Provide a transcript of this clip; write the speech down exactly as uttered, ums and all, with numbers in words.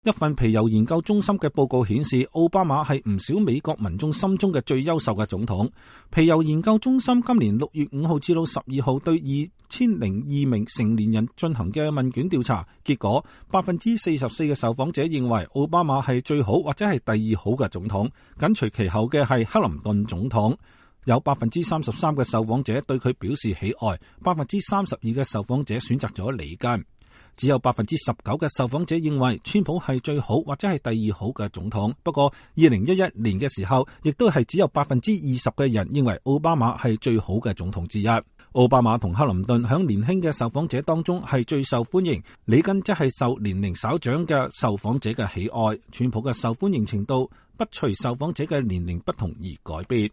一份皮尤研究中心嘅報告顯示，奧巴馬係唔少美國民眾心中嘅最優秀嘅總統。皮尤研究中心今年六月五號至到十二號對二千零二名成年人進行嘅問卷調查，結果百分之四十四嘅受訪者認為奧巴馬係最好或者係第二好嘅總統，緊隨其後嘅係克林頓總統。有百分之三十三嘅受訪者對佢表示喜愛，百分之三十二嘅受訪者選擇咗離間。只有百分之十九嘅受訪者認為川普係最好或者係第二好嘅總統。不過二零一一年嘅時候，亦都係只有百分之二十嘅人認為奧巴馬係最好嘅總統之一。奧巴馬同克林頓響年輕嘅受訪者當中係最受歡迎，里根則係受年齡稍長嘅受訪者嘅喜愛。川普嘅受歡迎程度不隨受訪者嘅年齡不同而改變。